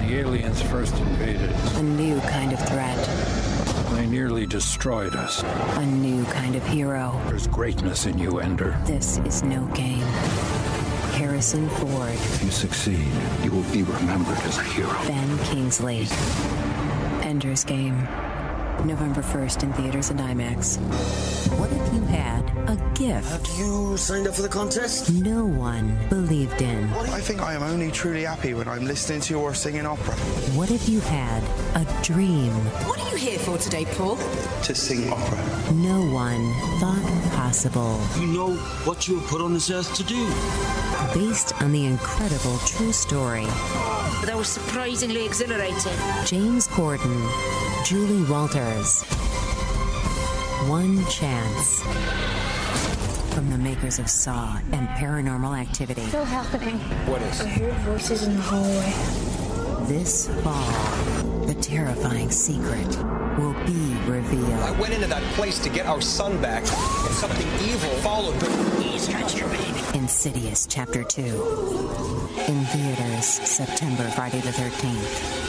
the aliens first invaded, A new kind of threat. they nearly destroyed us. A new kind of hero. There's greatness in you, Ender. This is no game. Harrison Ford. If you succeed, you will be remembered as a hero. Ben Kingsley. Ender's Game. November 1st in theaters and IMAX. What if you had a gift Have you signed up for the contest? no one believed in? I think I am only truly happy when I'm listening to your singing opera. What if you had a dream What are you here for today, Paul? To sing opera. no one thought possible? You know what you were put on this earth to do. Based on the incredible true story. That was surprisingly exhilarating. James Corden, Julie Walters. One Chance. From the makers of Saw and Paranormal Activity. Still happening. What is? I heard voices in the hallway. This fall, the terrifying secret will be revealed. I went into that place to get our son back, and something evil followed me. He's got your baby. Insidious Chapter 2. In theaters, September, Friday the 13th.